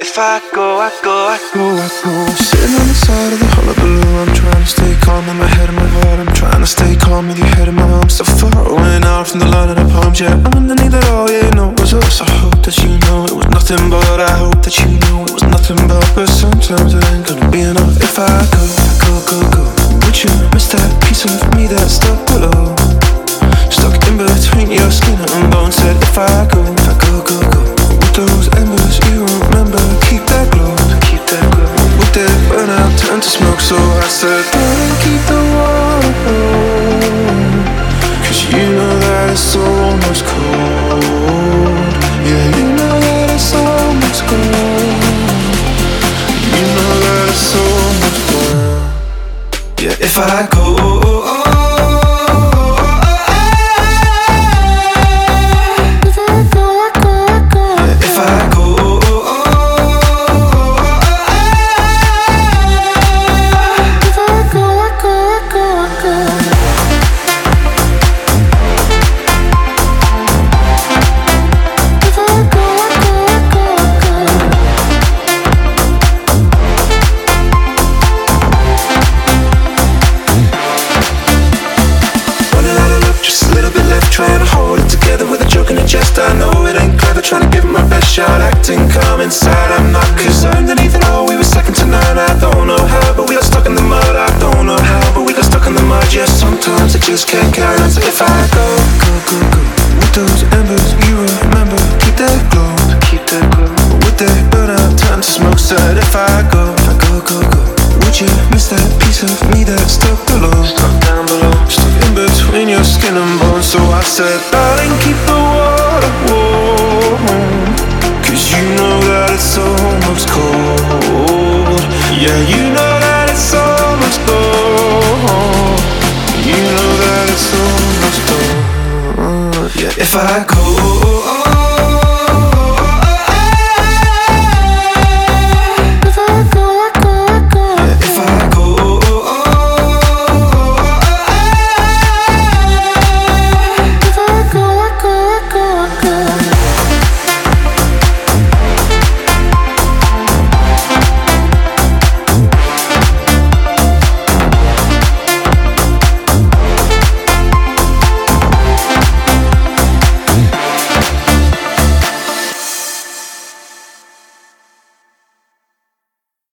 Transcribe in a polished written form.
If I go, I go, I go, I go. Sitting on the side of the hullabaloo, I'm trying to stay calm in my head and my heart. I'm trying to stay calm with your head in my arms. So far away now from the line of the palms. Yeah, underneath it all, yeah, you know it was us. I hope that you know it was nothing but. I hope that you know it was nothing but. But sometimes it ain't gonna be enough. If I go, go, go, go, would you miss that piece of me that's stuck below? Stuck in between your skin and bones. Said if I go, go, go, with those embers you remember, keep that glow, keep that glow. Would they burn out, turn to smoke? So I said, don't keep the water cold, 'cause you know that it's almost cold. Yeah, you know that it's almost cold. You know that it's almost cold. Yeah, if I go, shot, acting calm inside, I'm not. 'Cause underneath it all we were second to none. I don't know how, but we got stuck in the mud. I don't know how, but we got stuck in the mud. Yeah, sometimes I just can't carry on. So if I go, go, go, go, with those embers you remember, keep that glow, keep that glow. Would they burn out, turn to smoke? Said if I go, go, go, go, would you miss that piece of me that's stuck below, stuck down below, stuck in between your skin and bones? So I said, darling, keep the water warm, 'cause you know that it's almost cold. Yeah, you know that it's almost cold. You know that it's almost cold. Yeah, if I go,